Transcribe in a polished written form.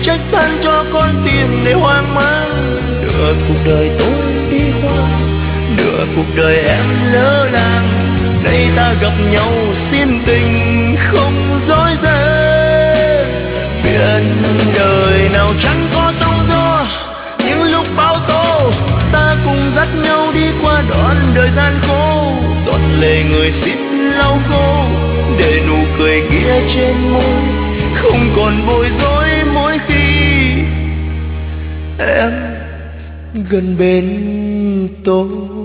trách than cho con tim để hoang mang. Nửa cuộc đời tôi đi qua, nửa cuộc đời em lỡ làng. Nay ta gặp nhau xin tình không dối gian. Biển đời nào chẳng có sóng gió, những lúc bão tố ta cùng dắt nhau đi qua đoạn đời gian khổ. Giọt lệ người xin lau khô, để nụ cười kia trên môi không còn bối rối mỗi khi em gần bên tôi.